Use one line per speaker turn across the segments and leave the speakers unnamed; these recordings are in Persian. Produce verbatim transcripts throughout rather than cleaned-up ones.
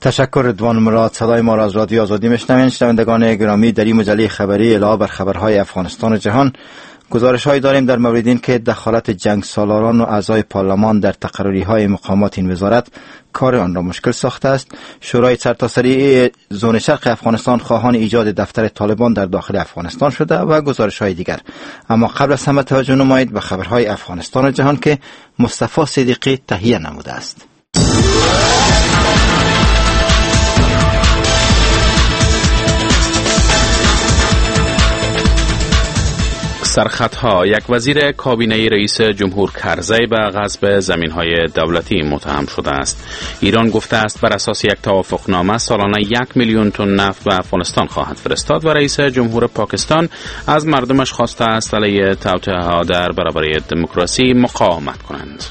تشکر رضوان مراد. صدای ما را از رادیو آزادی میشنوین. شنوندگان گرامی، در این مجله خبری علاوه بر خبرهای افغانستان و جهان، گزارش‌هایی داریم در مورد این که دخالت جنگ سالاران و اعضای پارلمان در تقرری‌های مقامات این وزارت کار آن را مشکل ساخته است. شورای سرتاسری زون شرق افغانستان خواهان ایجاد دفتر طالبان در داخل افغانستان شده و گزارش‌های دیگر. اما قبل از همه توجه نمایید به خبرهای افغانستان و جهان که مصطفی صدیقی تهیه نموده است.
سرخطها. یک وزیر کابینه رئیس جمهور کرزی به غصب زمین‌های دولتی متهم شده است. ایران گفته است بر اساس یک توافقنامه سالانه یک میلیون تن نفت به افغانستان خواهد فرستاد و رئیس جمهور پاکستان از مردمش خواسته است علیه توطئه‌ها در برابر دموکراسی مقاومت کنند.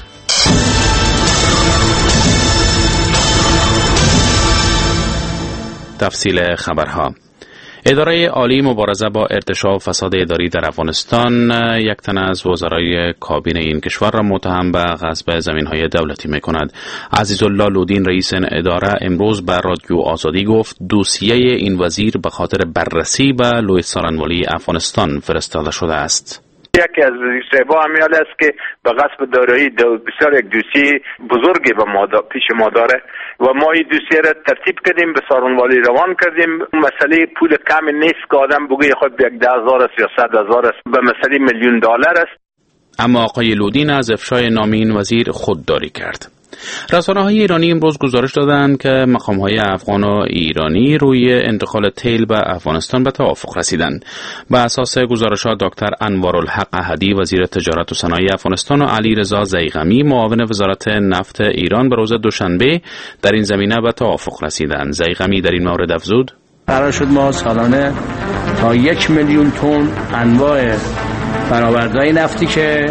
تفصیل خبرها. اداره عالی مبارزه با ارتشاء و فساد اداری در افغانستان یک تن از وزرای کابینه این کشور را متهم به غصب زمین‌های دولتی می‌کند. عزیزالله لودین رئیس این اداره امروز به رادیو آزادی گفت دوسیه این وزیر به خاطر بررسی به لوی سارنوالی افغانستان فرستاده شده است.
یکی از اشتباه همیال است که به غصب دارایی بسیار یک دوسیه بزرگی به ما پیش ما داره و ما این دوسیه را ترتیب کردیم، به سارنوالی روان کردیم. مسئله پول کم نیست که آدم بگه خود به یک ده هزار است یا صد هزار است، به مسئله میلیون دلار است.
اما آقای لودین از افشای نام این وزیر خودداری کرد. رسانه‌های ایرانی امروز گزارش دادند که مقام‌های افغان و ایرانی روی انتقال تیل به افغانستان به توافق رسیدند. به اساس گزارش‌ها دکتر انوارالحق احدی وزیر تجارت و صنایع افغانستان و علی رضا ضیغمی معاون وزارت نفت ایران به روز دوشنبه در این زمینه به توافق رسیدند. ضیغمی در این مورد افزود:
قرار شد ما سالانه تا یک میلیون تن انواع برآوردهای نفتی که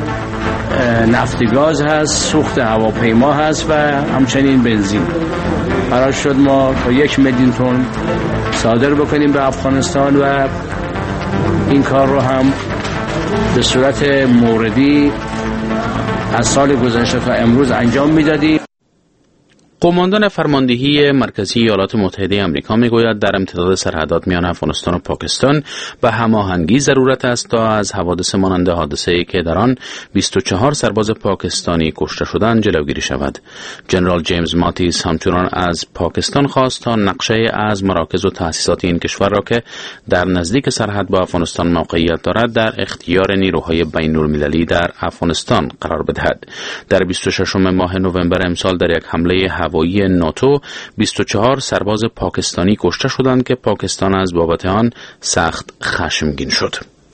نفت گاز هست، سوخت هواپیما هست و همچنین بنزین، قرار شد ما تا یک میلیون تن صادر بکنیم به افغانستان و این کار رو هم به صورت موردی از سال گذشته تا امروز انجام میدادیم.
قماندان فرماندهی مرکزی ایالات متحده آمریکا میگوید در امتداد سرحدات میان افغانستان و پاکستان به هماهنگی ضرورت است تا از حوادث مانند حادثه‌ای که در آن بیست و چهار سرباز پاکستانی کشته شدند جلوگیری شود. جنرال جیمز ماتیس همچنان از پاکستان خواست تا نقشه از مراکز و تأسیسات این کشور را که در نزدیک سرحد با افغانستان موقعیت دارد در اختیار نیروهای بین‌المللی در افغانستان قرار بدهد. در بیست و ششم ماه نوامبر امسال در یک حمله هوایی ناتو بیست و چهار سرباز پاکستانی کشته شدند که پاکستان از بابت آن سخت خشمگین شد.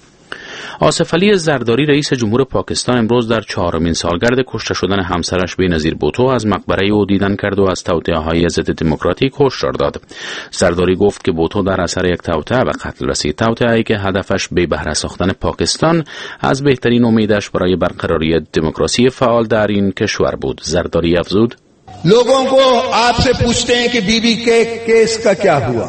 آصف علی زرداری رئیس جمهور پاکستان امروز در چهارمین سالگرد کشته شدن همسرش بینظیر بوتو از مقبره او دیدن کرد و از توطئه‌های ضد دموکراتیک هشدار داد. زرداری گفت که بوتو در اثر یک توطئه به قتل رسید، توطئه‌ای که هدفش بی بهره ساختن پاکستان از بهترین امیدش برای برقراری دموکراسی فعال در این کشور بود. زرداری افزود:
लोगों को आपसे पूछते हैं कि बीबी के केस का क्या हुआ.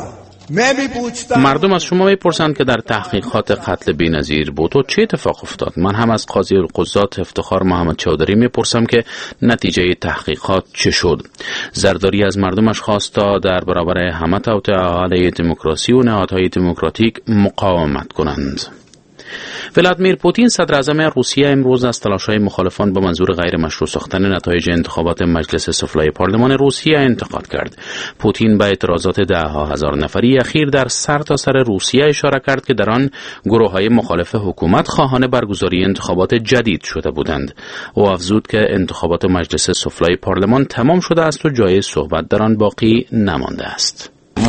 مردم از شما میپرسند که در تحقیقات قتل بی‌نظیر بوتو چه اتفاق افتاد. من هم از قاضی القضات افتخار محمد چودری میپرسم که نتیجه تحقیقات چه شد. زرداری از مردمش خواست تا در برابر همه توطئه‌ها علیه دموکراسی و نهادهای دموکراتیک مقاومت کنند. ولادیمیر پوتین صدر اعظم روسیه امروز از تلاش‌های مخالفان به منظور غیر مشروع ساختن نتایج انتخابات مجلس سفلای پارلمان روسیه انتقاد کرد. پوتین به اعتراضات ده‌ها هزار نفری اخیر در سرتاسر سر روسیه اشاره کرد که در آن گروه‌های مخالف حکومت خواهان برگزاری انتخابات جدید شده بودند. او افزود که انتخابات مجلس سفلای پارلمان تمام شده است و جای صحبت در آن باقی نمانده است.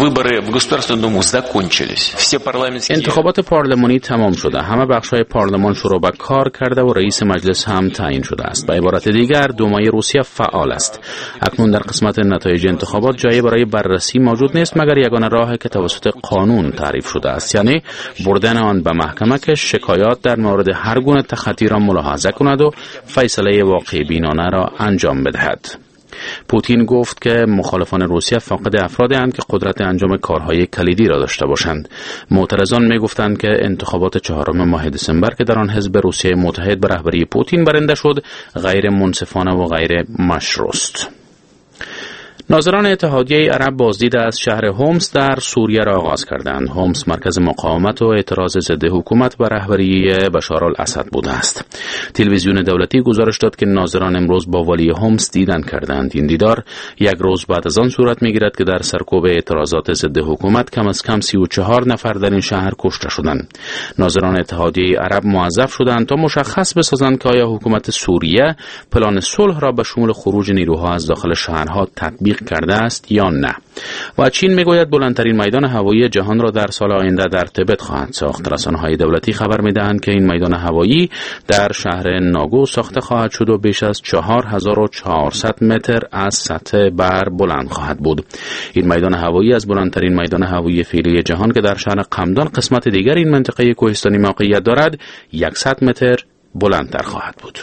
انتخابات پارلمانی تمام شده. همه بخش‌های پارلمان شروع به کار کرده و رئیس مجلس هم تعیین شده است. به عبارت دیگر دومای روسیه فعال است. اکنون در قسمت نتایج انتخابات جایی برای بررسی موجود نیست مگر یگانه راهی که توسط قانون تعریف شده است، یعنی بردن آن به محکمه که شکایات در مورد هر گونه تخطی را ملاحظه کند و فیصله واقع بینانه را انجام بدهد. پوتین گفت که مخالفان روسیه فاقد افرادی هستند که قدرت انجام کارهای کلیدی را داشته باشند. معترضان میگفتند که انتخابات چهارم ماه دسامبر که در آن حزب روسیه متحد به رهبری پوتین برنده شد غیر منصفانه و غیر مشروع است. ناظران اتحادیه عرب بازدید از شهر هومس در سوریه را آغاز کردند. هومس مرکز مقاومت و اعتراض ضد حکومت و رهبری بشار الاسد بوده است. تلویزیون دولتی گزارش داد که ناظران امروز با والی هومس دیدن کردند. این دیدار یک روز بعد از آن صورت می‌گیرد که در سرکوب اعتراضات ضد حکومت کم از کم سی و چهار نفر در این شهر کشته شدند. ناظران اتحادیه عرب موظف شدند تا مشخص بسازند که آیا حکومت سوریه پلان صلح را به شمول خروج نیروها از داخل شهرها تطبیق کرده است یا نه. و چین میگوید بلندترین میدان هوایی جهان را در سال آینده در تبت خواهد ساخت. رسانه‌های دولتی خبر میدهند که این میدان هوایی در شهر ناگو ساخته خواهد شد و بیش از چهار هزار و چهارصد متر از سطح بر بلند خواهد بود. این میدان هوایی از بلندترین میدان هوایی فعلی جهان که در شهر قمدان قسمت دیگر این منطقه کوهستانی موقعیت دارد صد متر بلندتر خواهد بود.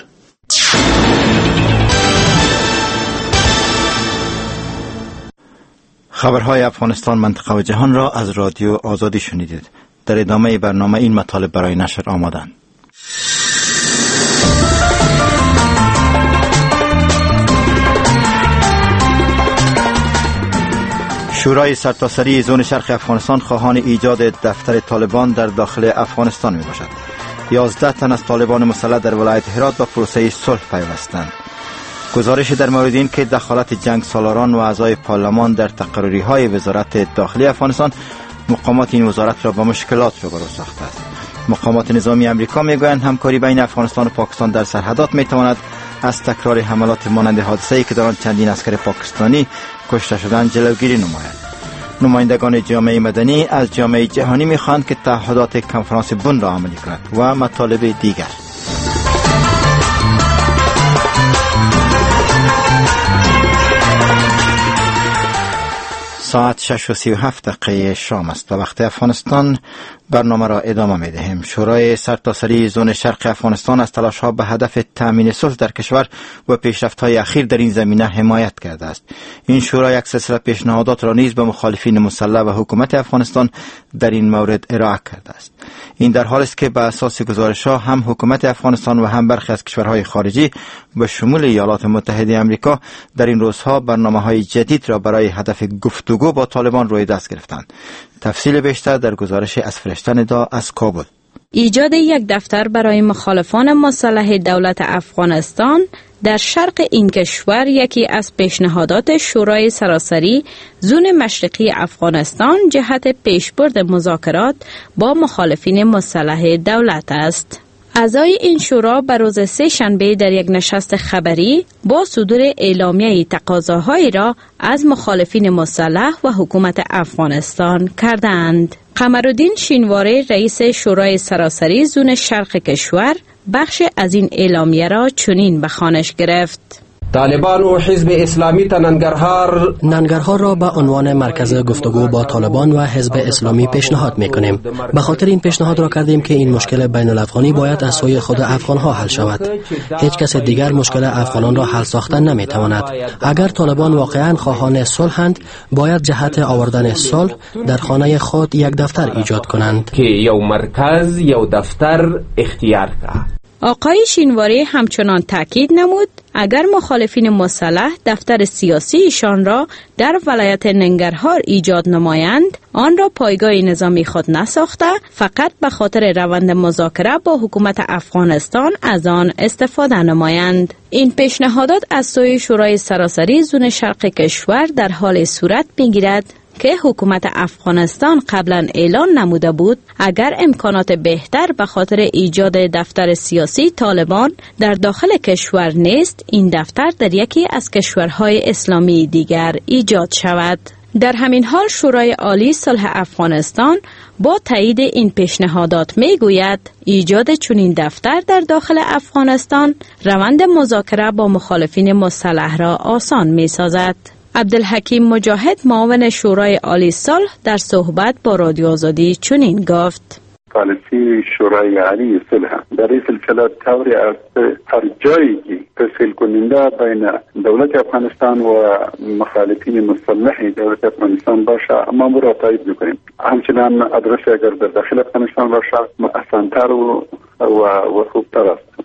خبرهای افغانستان، منطقه و جهان را از رادیو آزادی شنیدید. در ادامه برنامه این مطالب برای نشر آمادند. شورای سرتاسری زون شرق افغانستان خواهان ایجاد دفتر طالبان در داخل افغانستان می باشد. یازده تن از طالبان مسلح در ولایت هرات با پروسه صلح پیوستند. گزارش در مورد این که دخالت جنگ سالاران و اعضای پارلمان در تقرری های وزارت داخلی افغانستان مقامات این وزارت را با مشکلات روبرو ساخته است. مقامات نظامی امریکا میگویند همکاری بین افغانستان و پاکستان در سرحدات میتواند از تکرار حملات مانند حادثه‌ای که در آن چندین عسکر پاکستانی کشته شدند جلوگیری نماید. نمایندگان جامعه مدنی از جامعه جهانی میخواهند که تعهدات کنفرانس بن را عملی کند و مطالب دیگر. ساعت شش و سی و هفت دقیقه شام است و وقت افغانستان. برنامه را ادامه می دهیم. شورای سرتاسری زون شرق افغانستان از تلاش‌ها به هدف تأمین صلح در کشور و پیشرفت‌های اخیر در این زمینه حمایت کرده است. این شورا یک سلسله پیشنهادات را نیز به مخالفین مسلح و حکومت افغانستان در این مورد ارائه کرده است. این در حالی است که به اساس گزارش‌ها هم حکومت افغانستان و هم برخی از کشورهای خارجی به شمول ایالات متحده آمریکا در این روزها برنامه‌های جدید را برای هدف گفتگو با طالبان روی دست گرفتند. تفصیل بیشتر در گزارش از فرشته ندا از کابل.
ایجاد یک دفتر برای مخالفان مسلح دولت افغانستان در شرق این کشور یکی از پیشنهادات شورای سراسری زون مشرقی افغانستان جهت پیشبرد مذاکرات با مخالفین مسلح دولت است. اعضای این شورا بر روز سه شنبه در یک نشست خبری با صدور اعلامیه تقاضاهایی را از مخالفین مسلح و حکومت افغانستان کردند. قمرالدین شینواره رئیس شورای سراسری زون شرق کشور بخش از این اعلامیه را چنین به خوانش گرفت:
طالبان و حزب اسلامی تا ننگرهار
ننگرهار را به عنوان مرکز گفتگو با طالبان و حزب اسلامی پیشنهاد میکنیم. به خاطر این پیشنهاد را کردیم که این مشکل بین الافغانی باید از سوی خود افغان ها حل شود. هیچ کس دیگر مشکل افغانان را حل ساختن نمیتواند. اگر طالبان واقعا خواهان صلحند باید جهت آوردن صلح در خانه خود یک دفتر ایجاد کنند
که یو مرکز یو دفتر اختیار کرد.
آقای شینواری همچنان تاکید نمود اگر مخالفین مسلح دفتر سیاسی ایشان را در ولایت ننگرهار ایجاد نمایند آن را پایگاه نظامی خود نساخته فقط به خاطر روند مذاکره با حکومت افغانستان از آن استفاده نمایند. این پیشنهادات از سوی شورای سراسری زون شرق کشور در حال صورت میگیرد که حکومت افغانستان قبلا اعلان نموده بود اگر امکانات بهتر به خاطر ایجاد دفتر سیاسی طالبان در داخل کشور نیست این دفتر در یکی از کشورهای اسلامی دیگر ایجاد شود. در همین حال شورای عالی صلح افغانستان با تایید این پیشنهادات می گوید ایجاد چنین دفتر در داخل افغانستان روند مذاکره با مخالفین مسلح را آسان می سازد. عبدالحکیم مجاهد معاون شورای عالی صلح در صحبت با رادیو آزادی چنین گفت:
پالیسی شورای عالی صلح در این سلسله طوری از هر جایی که تسهیل کننده بین دولت افغانستان و مخالفین مسلح دولت افغانستان باشه ما را تایید میکنیم. همچنان ادرس اگر در داخل افغانستان باشه آسانتر و و خوبتر است.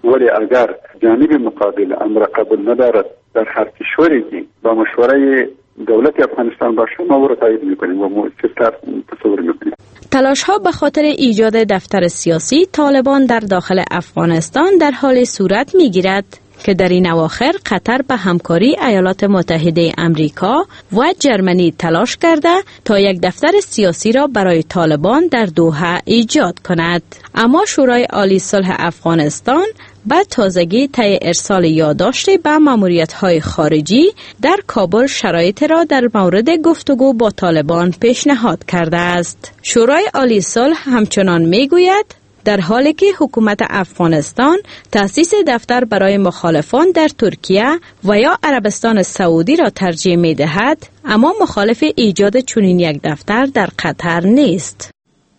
ولی اگر جانب مقابل امر قبول ندارد در هر کشوری که با مشوره دولت افغانستان باشه ما او را تایید میکنیم و ما چطور تصور میکنیم.
تلاش ها به خاطر ایجاد دفتر سیاسی طالبان در داخل افغانستان در حال صورت میگیرد که در این اواخر قطر به همکاری ایالات متحده امریکا و جرمنی تلاش کرده تا یک دفتر سیاسی را برای طالبان در دوحه ایجاد کند. اما شورای عالی صلح افغانستان به تازگی طی ارسال یادداشتی به ماموریت‌های خارجی در کابل شرایط را در مورد گفتگو با طالبان پیشنهاد کرده است. شورای عالی صلح همچنان میگوید در حالی که حکومت افغانستان تأسیس دفتر برای مخالفان در ترکیه و یا عربستان سعودی را ترجیح می دهد، اما مخالف ایجاد چنین یک دفتر در قطر نیست.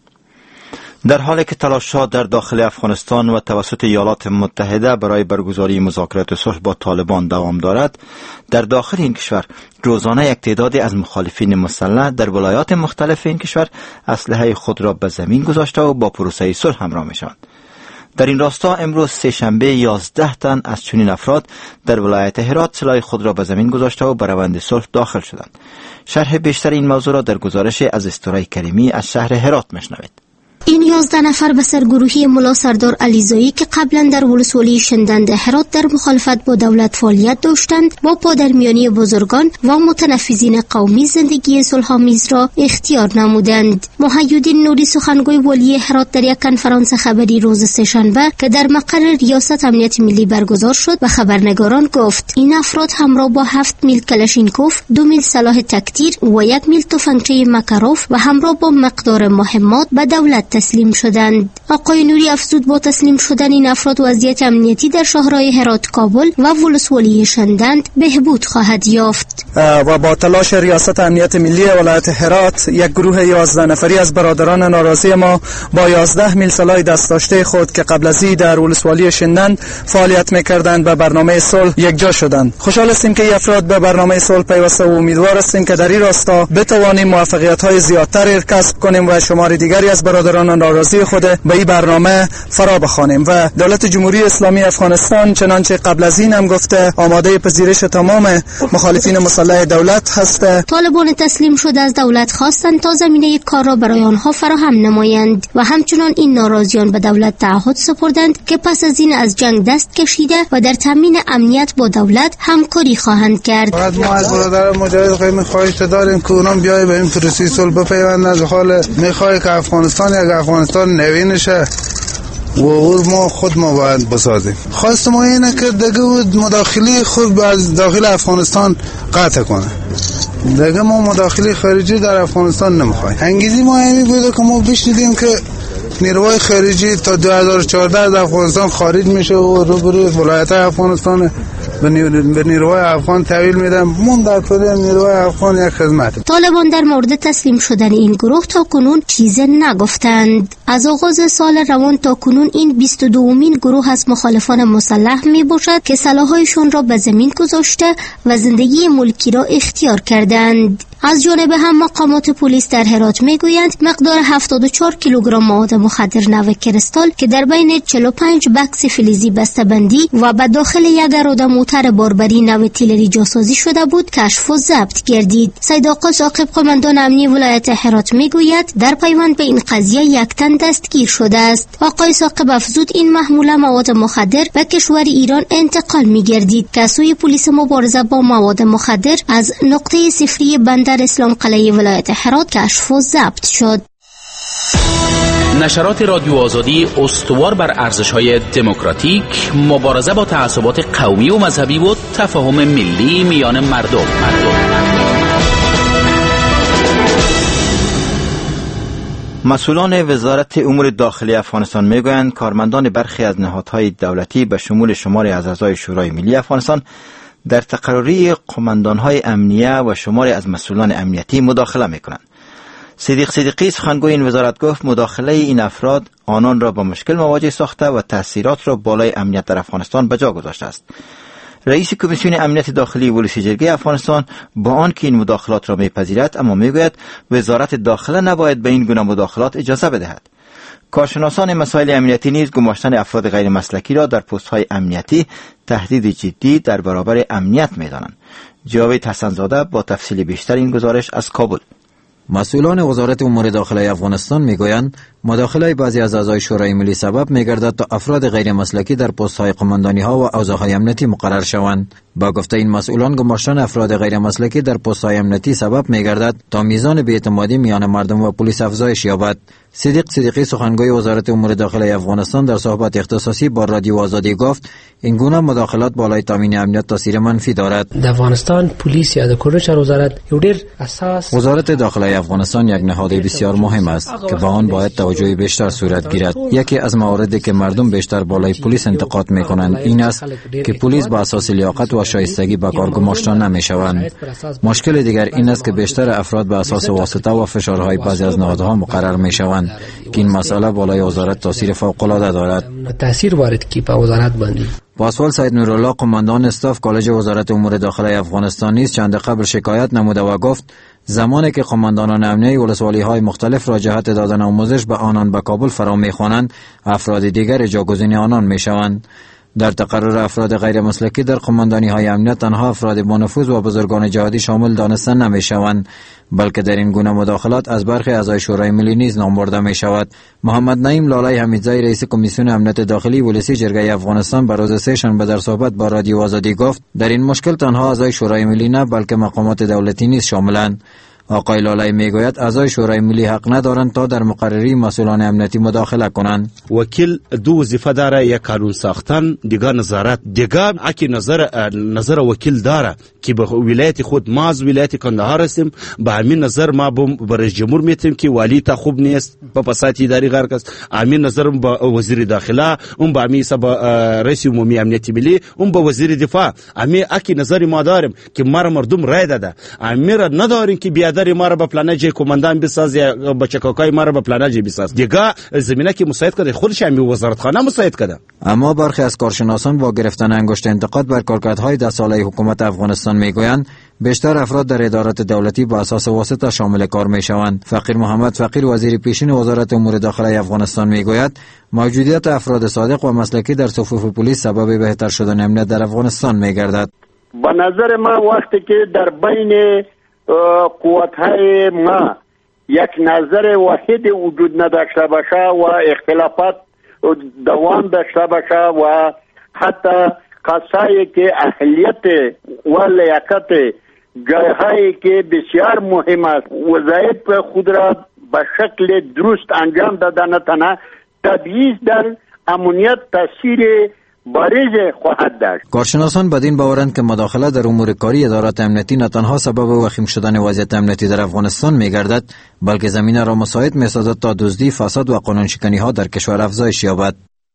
در حالی که تلاش‌ها در داخل افغانستان و توسط ایالات متحده برای برگزاری مذاکرات صلح با طالبان دوام دارد، در داخل این کشور روزانه یک تعدادی از مخالفین مسلح در ولایات مختلف این کشور اسلحه خود را به زمین گذاشته و با پروسه صلح همراه می‌شوند. در این راستا امروز سه شنبه یازده تن از چنین افراد در ولایت هرات سلاح خود را به زمین گذاشته و به روند صلح داخل شدند. شرح بیشتر این موضوع را در گزارش از استورای کریمی از شهر هرات میشنوید.
این یازده نفر به سرگروهی ملا سردار علیزایی که قبلا در ولسوالی شندند هرات در مخالفت با دولت فعالیت داشتند، با پادرمیانی بزرگان و متنفذین قومی زندگی صلح‌آمیز را اختیار نمودند. محیدین نوری سخنگوی والی هرات در یک کنفرانس خبری روز سه‌شنبه که در مقر ریاست امنیت ملی برگزار شد به خبرنگاران گفت این افراد همراه با هفت میل کلاشینکوف، دو میل سلاح تکتیر و یک میل تفنگچه مکاروف و همراه با مقدار مهمات به دولت تسلیم شدند. آقای نوری افزود با تسلیم شدن این افراد وضعیت امنیتی در شهرهای هرات، کابل و ولسوالی شندند بهبود خواهد یافت.
و با تلاش ریاست امنیت ملی ولایت هرات یک گروه یازده نفری از برادران ناراضی ما با یازده میل سلاح دست داشته خود که قبل از این در ولسوالی شندند فعالیت می‌کردند به برنامه صلح یکجا شدند. خوشحال هستیم که این افراد به برنامه صلح پیوسته و امیدوار هستیم که در این راستا بتوانیم موفقیت‌های زیادتر کسب کنیم و شمار دیگری از برادران ناراضی خود به این برنامه فرا بخوانیم. و دولت جمهوری اسلامی افغانستان چنانچه قبل از این هم گفته آماده پذیرش تمام مخالفین مسلح دولت هست.
طالبان تسلیم شده از دولت خواستند تا زمینه کار را برای آنها فراهم نمایند و همچنان این ناراضیان به دولت تعهد سپردند که پس از این از جنگ دست کشیده و در تامین امنیت با دولت همکاری خواهند کرد.
بعد ما از برادران مجاهد خیلی خواهش داریم که اونم بیای به این پروسه صلح بپیوندن. از حال میخواد که افغانستان یک افغانستان نوینشه و اور ما خود ما باید بسازیم. خواست ما اینه که دیگه مداخله خود از داخل افغانستان قطع کنه. دیگه ما مداخله خارجی در افغانستان نمیخوایم. انگیزی ما اینی بوده که ما بشنیدیم که نیروهای خارجی تا دو هزار و چهارده از افغانستان خارج میشه و روبروی ولایت افغانستان به نیروهای افغان تحویل میدن. من در طور نیروهای افغان یک خدمت.
طالبان در مورد تسلیم شدن این گروه تا کنون چیزی نگفتند. از آغاز سال روان تا کنون این بیست و دومین گروه از مخالفان مسلح می باشد که سلاح‌هایشان را به زمین گذاشته و زندگی ملکی را اختیار کردند. از جانب هم مقامات پلیس در هرات میگویند مقدار هفتاد و چهار کیلوگرم مواد مخدر نو کریستال که در بین چهل و پنج بکس فلزی بسته‌بندی و به داخل یک اراده موتر باربری نو تیلری جاسازی شده بود کشف و ضبط گردید. سید آقا ثاقب قماندان امنی ولایت هرات میگوید در پیوند به این قضیه یک تن دستگیر شده است. آقای ثاقب افزود این محموله مواد مخدر به کشور ایران انتقال میگردید که سوی پلیس مبارزه با مواد مخدر از نقطه صفری بند در اسلام قلعه ولایت هرات کشف و ضبط شد.
نشرات رادیو آزادی استوار بر ارزش‌های دموکراتیک، مبارزه با تعصبات قومی و مذهبی و تفاهم ملی میان مردم.
مسئولان وزارت امور داخلی افغانستان میگویند کارمندان برخی از نهادهای دولتی به شمول شماری از اعضای شورای ملی افغانستان در تقرری قماندان‌های امنیه و شماری از مسئولان امنیتی مداخله می‌کنند. صدیق صدیقی سخنگوی این وزارت گفت مداخله این افراد آنان را با مشکل مواجه ساخته و تأثیرات را بالای امنیت در افغانستان به جا گذاشته است. رئیس کمیسیون امنیت داخلی ولسی جرگه افغانستان با آنکه این مداخلات را میپذیرد اما میگوید وزارت داخله نباید به این گونه مداخلات اجازه بدهد. کارشناسان مسائل امنیتی نیز گماشتن افراد غیر مسلکی را در پست‌های امنیتی تهدید جدی در برابر امنیت می‌دانند. جاوید حسن‌زاده با تفصیل بیشتر این گزارش از کابل.
مسئولان وزارت امور داخله افغانستان میگویند مداخله بعضی از اعضای شورای ملی سبب میگردد تا افراد غیر مسلکی در پست‌های قماندانی ها و اوضاع‌های امنیتی مقرر شوند. با گفته این مسئولان، گماشتن افراد غیر مسلکی در پست‌های امنیتی سبب میگردد تا میزان بی‌اعتمادی میان مردم و پلیس افزایش یابد. صدیق صدیقی سخنگوی وزارت امور داخله افغانستان در صحبت اختصاصی با رادیو آزادی گفت این گونه مداخلات بالای تامین امنیت تاثیر منفی دارد.
در افغانستان پلیس یا د کورنیش وزارت یو ډیر اساس
وزارت داخله افغانستان یک نهاد بسیار مهم است که با آن باید توجه بیشتر صورت گیرد. یکی از مواردی که مردم بیشتر بالای پلیس انتقاد میکنند این است که پلیس با اساس لیاقت و شایستگی به کار گماشته نمیشوند. مشکل دیگر این است که بیشتر افراد به اساس واسطه و فشارهای بعضی از نهادها مقرر میشوند که این مسئله بالای وزارت تاثیر فوق العاده دارد.
تاثیر وارد کی په وزارت باندې.
پاسوال سید نورالله قماندان استاف کالج وزارت امور داخله افغانستان نیز چند قبل شکایت نموده و گفت زمانی که قماندانان امنیتی ولسوالی های مختلف را جهت دادن آموزش به آنان به کابل فرا می‌خوانند، افراد دیگر جاگزین آنان می‌شوند. در تقرر افراد غیر مسلکی در قماندانی های امنیت تنها افراد با نفوذ و بزرگان جهادی شامل دانسته نمی شوند، بلکه در این گونه مداخلات از برخی اعضای شورای ملی نیز نام برده می شود. محمد نعیم لالای حمیدزئی رئیس کمیسیون امنیت داخلی ولسی جرگه افغانستان به روز سه شنبه در صحبت با رادیو آزادی گفت در این مشکل تنها اعضای شورای ملی نه بلکه مقامات دولتی نیز شاملند. آقای لالای میگوید اعضای شورای ملی حق ندارند تا در مقرری مسئولان امنیتی مداخله کنند.
وکیل دو وظیفه داره، یک قانون ساختن، دیگر نظارت. دیگر اکی نظر نظر وکیل داره که به ولایت خود ما از ولایت کندهار هستیم، به همین نظر ما به رئیس جمهور میتیم که والی تا خوب نیست به پساتی اداری غرق است. همین نظر به وزیر داخله، اون به همین به رئیس عمومی امنیت ملی، اون به وزیر دفاع. همین اکی نظر ما داریم که ما مردم رای داده. امیر نداریم که بیا داری ما را به پلنجه کماندان بساز یا بچکاکای ما را به پلنجه بساز. دیگه زمینه که مساعد کرده خودش همین وزارت خانه مساعد کرده.
اما برخی از کارشناسان با گرفتن انگشت انتقاد بر کارکردهای ده ساله حکومت افغانستان میگویند بیشتر افراد در ادارات دولتی با اساس واسطه شامل کار میشوند. فقیر محمد فقیر وزیر پیشین وزارت امور داخله افغانستان میگوید موجودیت افراد صادق و مسلکی در صفوف پلیس سبب بهتر شدن امنیت در افغانستان میگردد.
به نظر من وقتی که در بین قوت‌های ما یک نظر واحد وجود نداشته باشه و اختلافات دوام داشته باشه و حتی کسایی که اهلیت و لیاقت جایهایی که بسیار مهم است وظایف خود را به شکل درست انجام دادن تنها تبعیض در امنیت تاثیر بارز خواهد داشت.
کارشناسان بدین باورند که مداخله در امور کاری ادارات امنیتی نه تنها سبب وخیم شدن وضعیت امنیتی در افغانستان میگردد بلکه زمینه را مساعد میسازد تا دزدی، فساد و قانون شکنی ها در کشور افزایش یابد.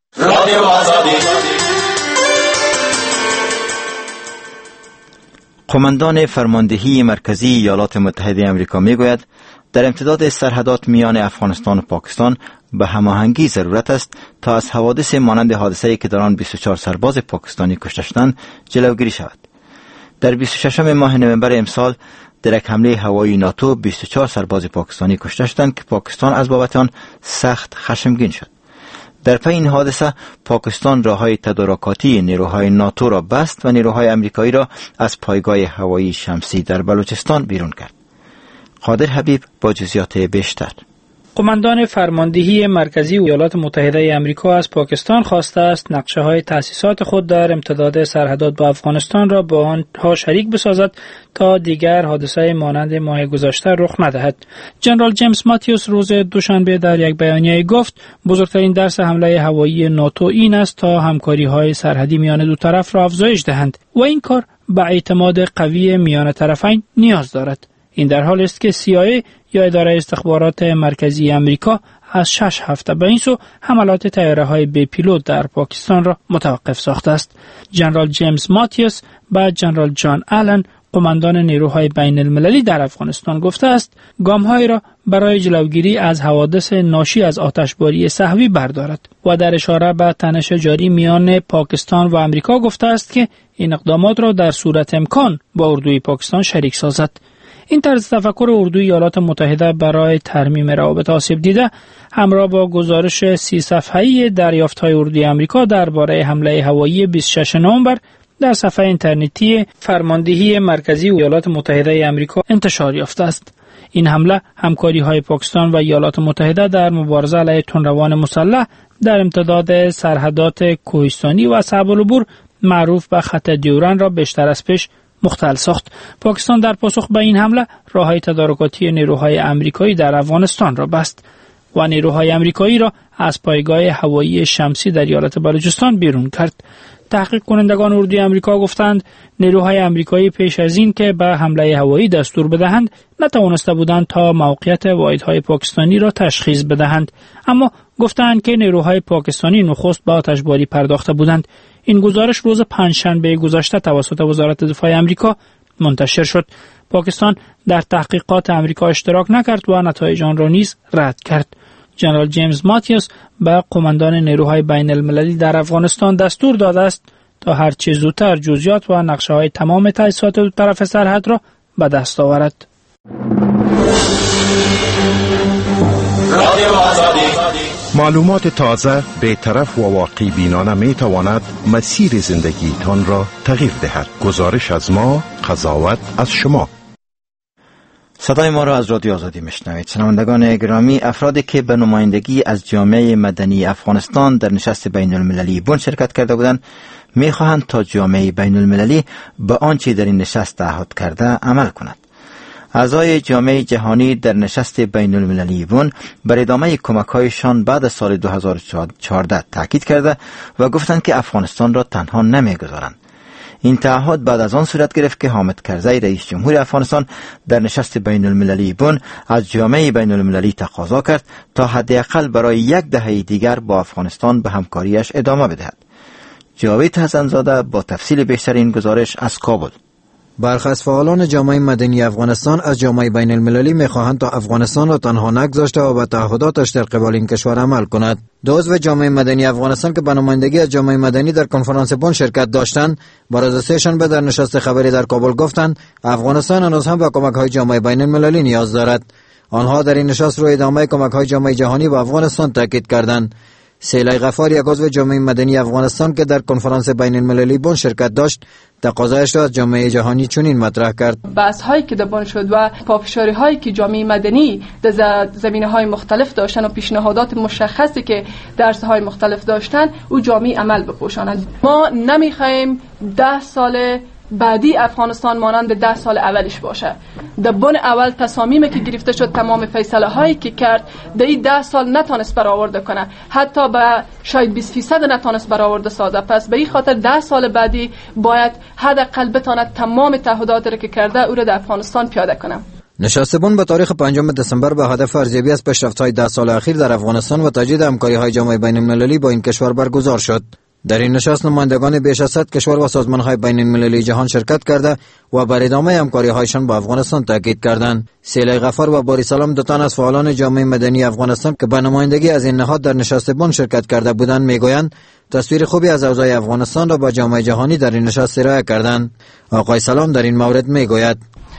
قماندان فرماندهی مرکزی ایالات متحده آمریکا میگوید در امتداد سرحدات میان افغانستان و پاکستان به هماهنگی ضرورت است تا از حوادث مانند حادثه‌ای که در آن بیست و چهار سرباز پاکستانی کشته شدند جلوگیری شود. در بیست و ششم ماه نوامبر امسال در یک حمله هوایی ناتو بیست و چهار سرباز پاکستانی کشته شدند که پاکستان از بابت آن سخت خشمگین شد. در پی این حادثه پاکستان راههای تدارکاتی نیروهای ناتو را بست و نیروهای امریکایی را از پایگاه هوایی شمسی در بلوچستان بیرون کرد. قادر حبیب با جزئیات بیشتر.
قماندان فرماندهی مرکزی ایالات متحده آمریکا از پاکستان خواسته است نقشه‌های تأسیسات خود در امتداد سرحدات با افغانستان را با آنها شریک بسازد تا دیگر حادثه مانند ماه گذشته رخ ندهد. جنرال جیمز ماتیوس روز دوشنبه در یک بیانیه گفت بزرگترین درس حمله هوایی ناتو این است تا همکاری‌های سرحدی میان دو طرف را افزایش دهند و این کار به اعتماد قوی میان طرفین نیاز دارد. این در حالی است که سی آی ای یا اداره استخبارات مرکزی امریکا از شش هفته به این سو حملات طیاره‌های بی پیلوت در پاکستان را متوقف ساخته است. جنرال جیمز ماتیوس با جنرال جان آلن قماندان نیروهای بین المللی در افغانستان گفته است گام‌هایی را برای جلوگیری از حوادث ناشی از آتشباری سهوی بردارد و در اشاره به تنش جاری میان پاکستان و امریکا گفته است که این اقدامات را در صورت امکان با اردوی پاکستان شریک سازد. این طرز تفکر اردوی ایالات متحده برای ترمیم روابط آسیب دیده همراه با گزارش سی صفحه‌ای دریافت‌های اردوی آمریکا درباره حمله هوایی بیست و ششم نوامبر در صفحه اینترنتی فرماندهی مرکزی ایالات متحده آمریکا انتشار یافته است. این حمله همکاری‌های پاکستان و ایالات متحده در مبارزه علیه تندروان مسلح در امتداد سرحدات کوهستانی و صعب العبور معروف به خط دیورن را بیشتر از پیش مختل ساخت. پاکستان در پاسخ به این حمله راههای تدارکاتی نیروهای آمریکایی در افغانستان را بست و نیروهای آمریکایی را از پایگاه هوایی شمسی در ایالت بلوچستان بیرون کرد. تحقیق کنندگان اردوی آمریکا گفتند نیروهای آمریکایی پیش از این که به حمله هوایی دستور بدهند نتوانسته بودند تا موقعیت واحدهای پاکستانی را تشخیص بدهند، اما گفتند که نیروهای پاکستانی نخست به آتشباری پرداخته بودند. این گزارش روز پنجشنبه گذشته توسط وزارت دفاع آمریکا منتشر شد. پاکستان در تحقیقات آمریکا اشتراک نکرد و نتایج آن را نیز رد کرد. جنرال جیمز ماتیوس به قماندان نیروهای بین المللی در افغانستان دستور داده است تا هر چه زودتر جزئیات و نقشه های تمام تاسیسات دو طرف سرحد را به دست آورد.
معلومات تازه، بی‌طرف و واقع بینانه می تواند مسیر زندگی تان را تغییر دهد. گزارش از ما، قضاوت از شما.
صدای ما را از رادیو آزادی میشنوید. شنوندگان گرامی، افرادی که به نمایندگی از جامعه مدنی افغانستان در نشست بین المللی بن شرکت کرده بودند میخواهند تا جامعه بین المللی به آنچه در این نشست تعهد کرده عمل کند. اعضای جامعه جهانی در نشست بین المللی بن بر ادامه کمک‌هایشان بعد از سال دو هزار و چهارده تاکید کرده و گفتند که افغانستان را تنها نمیگذارند. این تعهد بعد از آن صورت گرفت که حامد کرزی رئیس جمهور افغانستان در نشست بین المللی بن از جامعه بین المللی تقاضا کرد تا حداقل برای یک دهه دیگر با افغانستان به همکاریش ادامه بدهد. جاوید حسن‌زاده با تفصیل بیشتر این گزارش از کابل.
برخی از فعالان جامعه مدنی افغانستان از جامعه بین المللی می‌خواهند تا افغانستان را تنها نگذاشته و به تعهداتش در قبال این کشور عمل کند. دو عضو جامعه مدنی افغانستان که به نمایندگی از جامعه مدنی در کنفرانس بن شرکت داشتند، با روز سه‌شنبه در نشست خبری در کابل گفتند افغانستان هنوز هم به کمک‌های جامعه بین المللی نیاز دارد. آنها در این نشست روی ادامه کمک‌های جامعه جهانی به افغانستان تاکید کردند. سیلای غفار، یک عضو جامعه مدنی افغانستان که در کنفرانس بین المللی بن شرکت داشت، تقاضایش را از جامعه جهانی چنین مطرح کرد:
بحث هایی که در بن شد و پافشاری هایی که جامعه مدنی در زمینه های مختلف داشتن و پیشنهادات مشخصی که درس های مختلف داشتن او جامعه عمل بپوشانند. ما نمیخوایم ده سال بعدی افغانستان مانند ده سال اولش باشه. در بن اول تصامیمی که گرفته شد، تمام فیصله هایی که کرد، در این ده سال نتونست برآورده کنه، حتی به شاید بیست فیصد نتونست برآورده سازه. پس به این خاطر ده سال بعدی باید حداقل بتواند تمام تعهداتی را که کرده او را در افغانستان پیاده کنه.
نشست بن به تاریخ پنجم دسامبر به هدف ارزیابی از پیشرفت‌های ده سال اخیر در افغانستان و تجدید همکاری‌های جامعه بین‌المللی با این کشور برگزار شد. در این نشست نمایندگان بیش از صد کشور و سازمان‌های بین‌المللی جهان شرکت کرده و بر ادامه همکاری‌هایشان با افغانستان تاکید کردند. سیلای غفار و باری سلام، دو تن از فعالان جامعه مدنی افغانستان که به نمایندگی از این نهاد در نشست بن شرکت کرده بودند، میگویند تصویر خوبی از اوضاع افغانستان را با جامعه جهانی در این نشست ارائه کردند. آقای سلام در این مورد میگوید: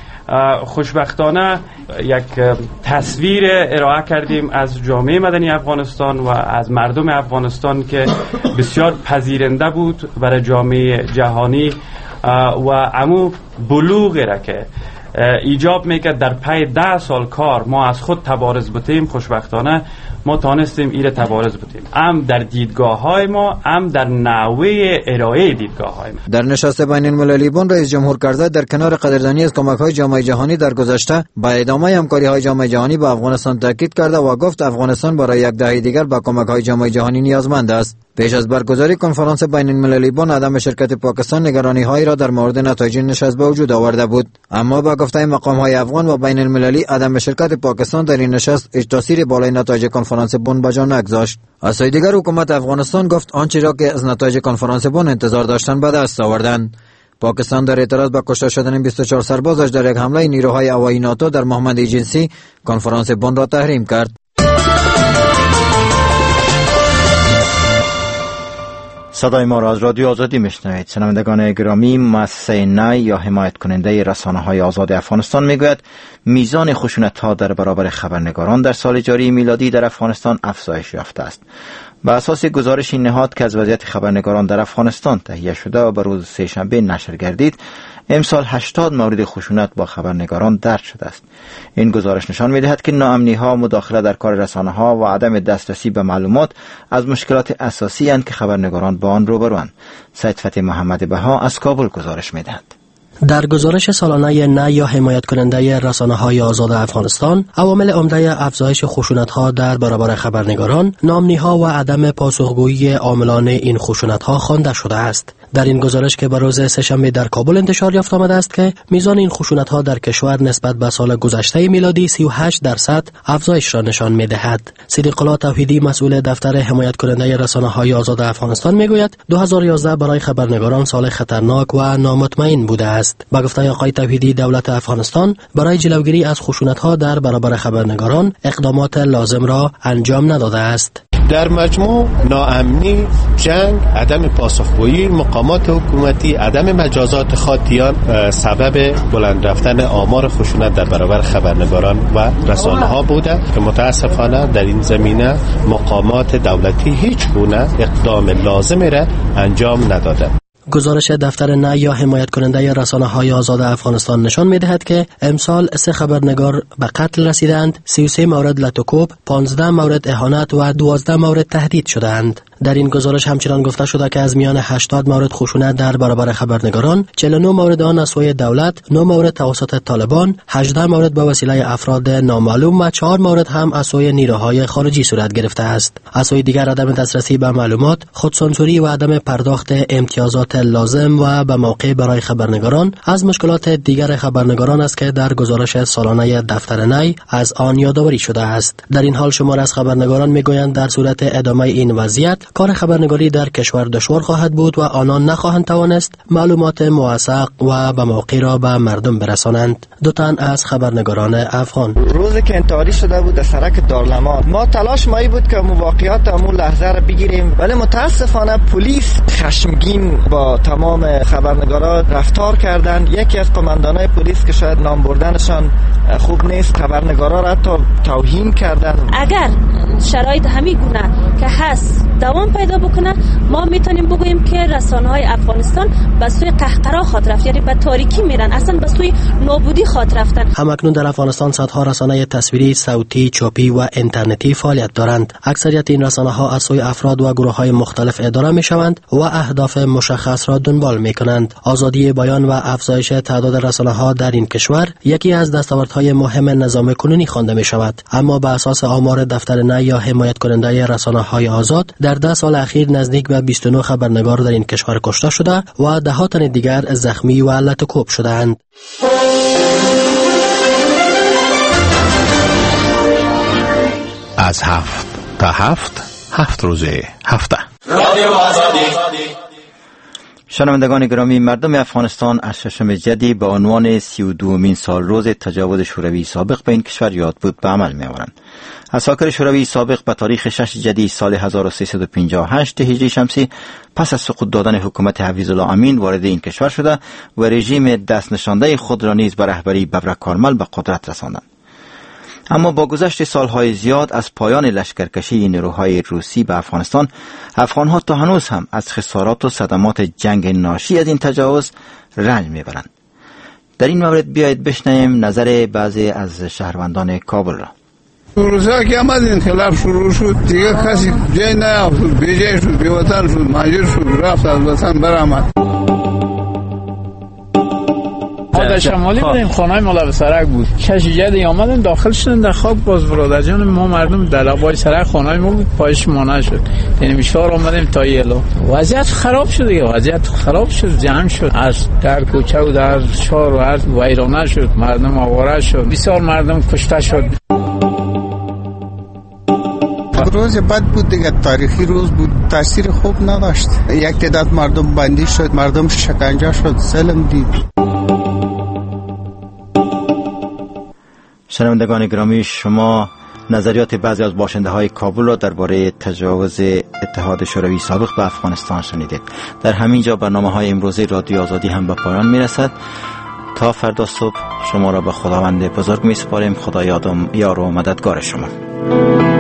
خوشبختانه یک تصویر ارائه کردیم از جامعه مدنی افغانستان و از مردم افغانستان که بسیار پذیرنده بود برای جامعه جهانی و امو بلوغی را که ایجاب میکرد در پی ده سال کار ما از خود تبارز بتیم. خوشبختانه ما تانستیم ایره تبارز بتیم، هم در دیدگاه های ما، هم در نحوه ارائه دیدگاه های ما.
در نشست بین المللی بن رئیس جمهور کرزی در کنار قدردانی از کمک های جامعه جهانی در گذشته با ادامه همکاری های جامعه جهانی با افغانستان تاکید کرده و گفت افغانستان برای یک دهه دیگر با کمک های جامعه جهانی نیازمند است. پیش از برگزاری کنفرانس بین المللی بن، عدم شرکت پاکستان نگرانی هایی را در مورد نتایج نشست به وجود آورده بود، اما با گفته مقام های افغان و بین المللی عدم شرکت پاکستان در این نشست هیچ تاثیری بالای نتایج کنفرانس بن به جا نگذاشت. از سوی دیگر حکومت افغانستان گفت آنچه را که از نتایج کنفرانس بن انتظار داشتن به دست آوردند. پاکستان در اعتراض به کشته شدن بیست و چهار سربازش در یک حمله نیروهای هوایی ناتو در مهمند جنسی کنفرانس بن را تحریم کرد.
صدای ما را از رادیو آزادی میشنوید. شنوندگان گرامی، مؤسسه نی یا حمایت کننده رسانه‌های آزاد افغانستان میگوید میزان خشونت‌ها در برابر خبرنگاران در سال جاری میلادی در افغانستان افزایش یافته است. بر اساس گزارش این نهاد که از وضعیت خبرنگاران در افغانستان تهیه شده و به روز سه‌شنبه نشر گردید، امسال هشتاد مورد خشونت با خبرنگاران درج شده است. این گزارش نشان می‌دهد که ناامنی‌ها، مداخله در کار رسانه‌ها و عدم دسترسی به معلومات از مشکلات اساسی اند که خبرنگاران با آن روبروند. سید فتحی محمد بها از کابل گزارش می‌دهد.
در گزارش سالانه نی یا حمایت کننده رسانه‌های آزاد افغانستان، عوامل عمده افزایش خشونت‌ها در برابر خبرنگاران، ناامنی‌ها و عدم پاسخگویی عاملان این خشونت‌ها خوانده شده است. در این گزارش که به روز سه‌شنبه در کابل انتشار یافت آمده است که میزان این خشونت‌ها در کشور نسبت به سال گذشته میلادی سی و هشت درصد افزایش را نشان می‌دهد. صدیق الله توحیدی، مسئول دفتر حمایت کننده رسانه‌های آزاد افغانستان، میگوید دو هزار و یازده برای خبرنگاران سال خطرناک و نامطمئن بوده است. با گفته آقای توحیدی، دولت افغانستان برای جلوگیری از خشونت‌ها در برابر خبرنگاران اقدامات لازم را انجام نداده است.
در مجموع ناامنی، جنگ، عدم پاسخگویی مقامات حکومتی، عدم مجازات خاطیان سبب بلند رفتن آمار خشونت در برابر خبرنگاران و رسانه‌ها بوده که متاسفانه در این زمینه مقامات دولتی هیچ گونه اقدام لازمی را انجام نداده.
گزارش دفتر نی یا حمایت کننده رسانه‌های آزاد افغانستان نشان می‌دهد که امسال سه خبرنگار به قتل رسیدند، سی و سه مورد لطوکوب، پانزده مورد اهانت و دوازده مورد تهدید شدند. در این گزارش همچنان گفته شده که از میان هشتاد مورد خشونت در برابر خبرنگاران، چهل و نه مورد آن از سوی دولت، نه مورد توسط طالبان، هجده مورد به وسیله افراد نامعلوم و چهار مورد هم از سوی نیروهای خارجی صورت گرفته است. از سوی دیگر عدم دسترسی به معلومات، خودسانسوری و عدم پرداخت امتیازات لازم و به موقع برای خبرنگاران از مشکلات دیگر خبرنگاران است که در گزارش سالانه دفتر نی از آن یادآوری شده است. در این حال شمار از خبرنگاران میگویند در صورت ادامه این وضعیت کار خبرنگاری در کشور دشوار خواهد بود و آنان نخواهند توانست معلومات موثق و به موقع را به مردم برسانند. دو تن از خبرنگاران افغان:
روزی که انتحاری شده بود در سرک دارالمان، ما تلاش مایی بود که واقعیات همون لحظه را بگیریم، ولی متاسفانه پلیس خشمگین با تمام خبرنگاران رفتار کردند. یکی از قماندانای پلیس که شاید نام بردنشان خوب نیست، خبرنگارا را حتی توهین کردند.
اگر شرایط همین گونه که هست دوام پیدا بکنه، ما میتونیم بگوییم که رسانه‌های افغانستان به سوی قهقرا خاط رفت، یعنی به تاریکی میرن، اصلا به سوی نابودی خاط رفتن.
همکنون در افغانستان صدها رسانه تصویری، صوتی، چاپی و اینترنتی فعالیت دارند. اکثریت این رسانه‌ها از سوی افراد و گروه‌های مختلف اداره میشوند و اهداف مشخص را دنبال میکنند. آزادی بیان و افزایش تعداد رسانه‌ها در این کشور یکی از دستاوردهای مهم نظام کنونی خوانده میشود، اما به اساس آمار دفتر نی یا حمایت کننده رسانه‌های آزاد، در ده سال اخیر نزدیک به بیست و نه خبرنگار در این کشور کشته شده و ده ها تن دیگر زخمی و لطوکوب شده‌اند.
از هفت تا هفت هفت روزه هفته
رادیو آزادی. شنوندگان گرامی، مردم افغانستان از ششم جدی به عنوان سی و دومین سال روز تجاوز شوروی سابق به این کشور یاد بود به عمل می آورند. عساکر شوروی سابق به تاریخ شش جدی سال هزار و سیصد و پنجاه و هشت هجری شمسی پس از سقوط دادن حکومت حفیظ الله امین وارد این کشور شده و رژیم دست نشانده خود را نیز به رهبری ببرک کارمل به قدرت رساندند. اما با گذشت سالهای زیاد از پایان لشکرکشی نیروهای روسی به افغانستان، افغانها تا هنوز هم از خسارات و صدمات جنگ ناشی از این تجاوز رنج میبرند. در این مورد بیایید بشنویم نظر بعضی از شهروندان کابل را.
روزا که آمد انقلاب شروع شد، دیگه کسی جای نیافتاد، بی جای شد، بی وطن شد، مهاجر شد، رفت از وطن برآمد.
ما در شمالی بودیم، خانه مولا سرک بود، شش جدی آمدن داخل شدن در خاک. باز برادر جان ما مردم در لبای سرک خانه ما بود، پایش مانع شد، یعنی بیشتر آمدیم تا یلو. وضعیت خراب شد دیگه، وضعیت خراب شد، جمع شد، از در کوچه و در شهر و از ویرانه شد، مردم آواره شد، بسیار مردم کشته شد.
روز بد بود دیگه، تاریخی روز بود، تاثیر خوب نداشت. یک تعداد مردم بندی شد، مردم شکنجه شد، ظلم دید.
شنوندگان گرامی، شما نظریات بعضی از باشنده های کابل را درباره تجاوز اتحاد شوروی سابق به افغانستان شنیدید. در همین جا برنامه های امروزی رادیو آزادی هم به پایان می رسد. تا فردا صبح شما را به خداوند بزرگ می سپاریم. خدا یار و مددگار شما.